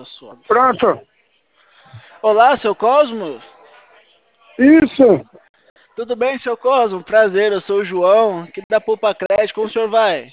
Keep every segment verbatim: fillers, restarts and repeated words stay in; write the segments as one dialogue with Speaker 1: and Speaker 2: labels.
Speaker 1: tá suave.
Speaker 2: Pronto.
Speaker 1: Olá, seu Cosmo.
Speaker 2: Isso.
Speaker 1: Tudo bem, seu Cosmo? Prazer, eu sou o João, aqui da Poupa Crédito. Como o senhor vai?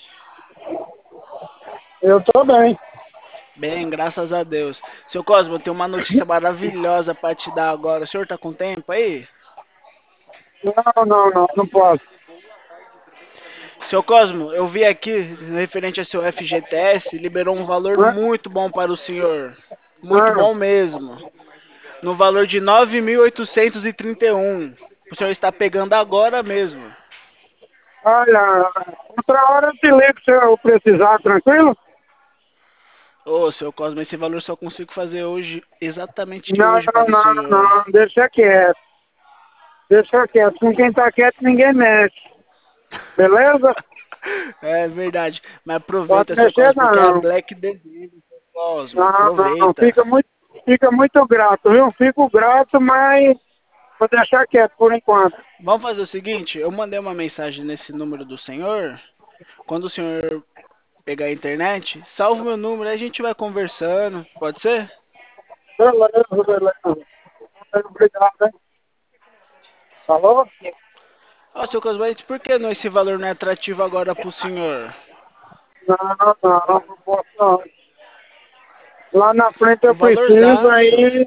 Speaker 2: Eu tô bem.
Speaker 1: Bem, graças a Deus. Seu Cosmo, eu tenho uma notícia maravilhosa para te dar agora. O senhor tá com tempo aí?
Speaker 2: Não, não, não, não posso.
Speaker 1: Seu Cosmo, eu vi aqui, referente ao seu F G T S, liberou um valor
Speaker 2: Hã?
Speaker 1: muito bom para o senhor. Muito
Speaker 2: Hã?
Speaker 1: bom mesmo. No valor de nove mil oitocentos e trinta e um. O senhor está pegando agora mesmo.
Speaker 2: Olha, outra hora eu te ligo se eu precisar, tranquilo?
Speaker 1: Ô, seu Cosmo, esse valor só consigo fazer hoje, exatamente
Speaker 2: Não,
Speaker 1: hoje
Speaker 2: não,
Speaker 1: para o
Speaker 2: não,
Speaker 1: senhor.
Speaker 2: não, deixa quieto. Deixa quieto. Com quem tá quieto ninguém mexe. Beleza?
Speaker 1: É verdade. Mas
Speaker 2: Pode
Speaker 1: aproveita, seu
Speaker 2: mexer
Speaker 1: Cosmo, porque é
Speaker 2: não.
Speaker 1: Black Dezembro, seu Cosmo.
Speaker 2: Não, não, não.
Speaker 1: Aproveita.
Speaker 2: Fica muito, fica muito grato, viu? Fico grato, mas vou deixar quieto por enquanto.
Speaker 1: Vamos fazer o seguinte, eu mandei uma mensagem nesse número do senhor. Quando o senhor pegar a internet, salva o meu número, aí a gente vai conversando. Pode ser?
Speaker 2: Beleza, beleza. Obrigado, hein? Falou?
Speaker 1: Ó, seu Cosmo, mas por que não esse valor não é atrativo agora pro senhor?
Speaker 2: Não, não, não posso não. Lá na frente
Speaker 1: O
Speaker 2: eu preciso,
Speaker 1: valorzaço.
Speaker 2: aí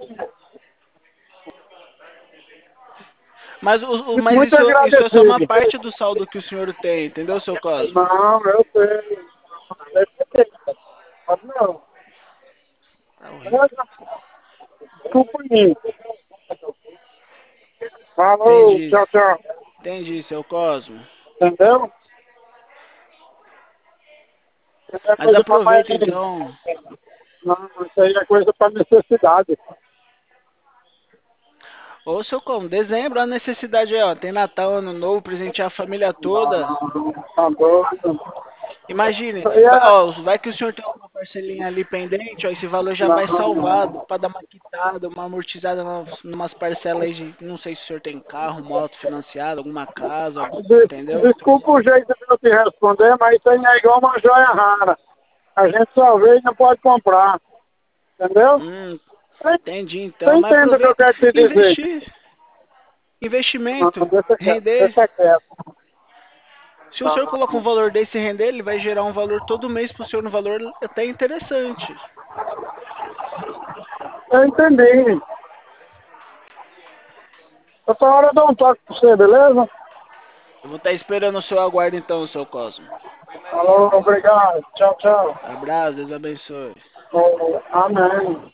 Speaker 1: Mas, o, o-
Speaker 2: fico
Speaker 1: mas
Speaker 2: muito
Speaker 1: isso, isso é só uma
Speaker 2: agradecido.
Speaker 1: parte do saldo que o senhor tem, entendeu, seu Cosmo?
Speaker 2: Não, eu sei. Mas não,
Speaker 1: Tá horrível.
Speaker 2: beleza? Desculpa aí. Falou,
Speaker 1: Entendi,
Speaker 2: tchau, tchau.
Speaker 1: entendi, seu Cosmo.
Speaker 2: Entendeu? Isso é
Speaker 1: Mas
Speaker 2: coisa pra mais.
Speaker 1: aproveita então.
Speaker 2: Não, isso aí é coisa pra necessidade.
Speaker 1: Ô, seu Cosmo, dezembro a necessidade é, ó, tem Natal, Ano Novo, presentear a família toda.
Speaker 2: Não, tá doido.
Speaker 1: Imagine,
Speaker 2: Isso aí
Speaker 1: vai,
Speaker 2: é.
Speaker 1: ó, vai que o senhor tem uma parcelinha ali pendente, ó, esse valor já vai
Speaker 2: Não,
Speaker 1: salvado
Speaker 2: não.
Speaker 1: para dar uma quitada, uma amortizada nas, numas parcelas aí de, não sei se o senhor tem carro, moto financiado, alguma casa, algum,
Speaker 2: Des-
Speaker 1: entendeu?
Speaker 2: Desculpa o jeito de eu te responder, mas isso aí é igual uma joia rara. A gente só vê e não pode comprar. Entendeu?
Speaker 1: Hum,
Speaker 2: Você
Speaker 1: entendi então,
Speaker 2: você
Speaker 1: mas
Speaker 2: entende o que eu
Speaker 1: aproveita,
Speaker 2: quero te dizer?
Speaker 1: investir,
Speaker 2: Não,
Speaker 1: investimento,
Speaker 2: deixa quieto,
Speaker 1: render.
Speaker 2: deixa quieto.
Speaker 1: Se o senhor
Speaker 2: Tá.
Speaker 1: coloca um valor desse e render, ele vai gerar um valor todo mês pro senhor, um valor até interessante.
Speaker 2: Eu entendi. Outra hora eu dou um toque pra você, beleza?
Speaker 1: Eu vou estar esperando o seu aguardo então, seu Cosmo.
Speaker 2: Falou, obrigado. Tchau, tchau.
Speaker 1: Abraço, Deus abençoe.
Speaker 2: Oh, amém.